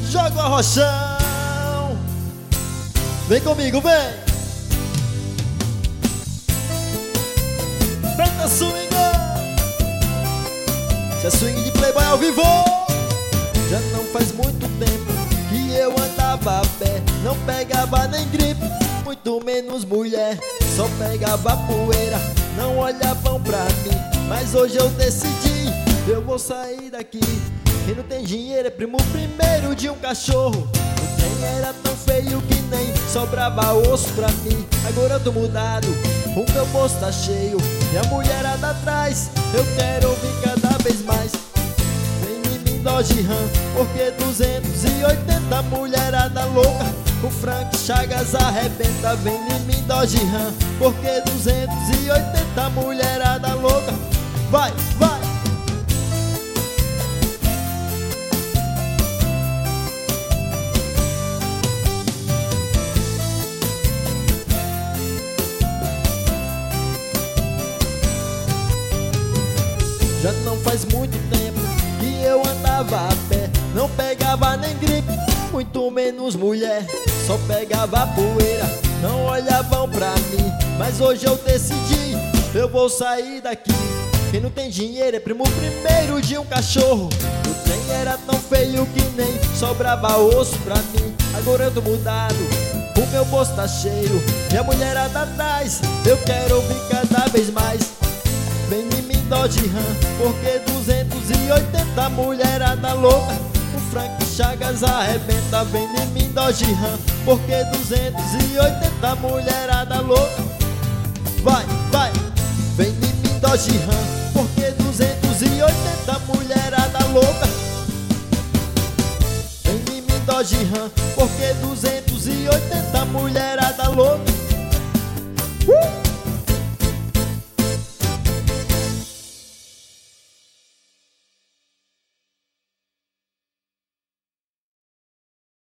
Joga o arrochão. Vem comigo, vem. Preta swing. Se é swing de playboy ao vivo. Já não faz muito tempo que eu andava a pé. Não pegava nem gripe, muito menos mulher. Só pegava poeira, não olhavam pra mim. Mas hoje eu decidi, eu vou sair daqui. Quem não tem dinheiro é primo primeiro de um cachorro. O trem era tão feio que nem sobrava osso pra mim. Agora eu tô mudado, o meu bolso tá cheio e a mulherada atrás eu quero ouvir cada vez mais. Vem em mim Dodge Ram, porque 280 mulherada louca. O Frank Chagas arrebenta. Vem em mim Dodge Ram, porque 280 mulherada louca. Vai, vai. Já não faz muito tempo que eu andava a pé. Não pegava nem gripe, muito menos mulher. Só pegava poeira, não olhavam pra mim. Mas hoje eu decidi, eu vou sair daqui. Quem não tem dinheiro é primo primeiro de um cachorro. O trem era tão feio que nem sobrava osso pra mim. Agora eu tô mudado, o meu bolso tá cheio e a mulherada atrás eu quero ouvir cada vez mais. Vem em mim Dodge Ram, porque 280 mulherada louca. O Frank Chagas arrebenta. Vem em mim Dodge Ram, porque 280 mulherada louca. Vai, vai. Vem em mim Dodge Ram, porque 280 mulherada louca. Vem em mim Dodge Ram, porque 280 mulherada louca.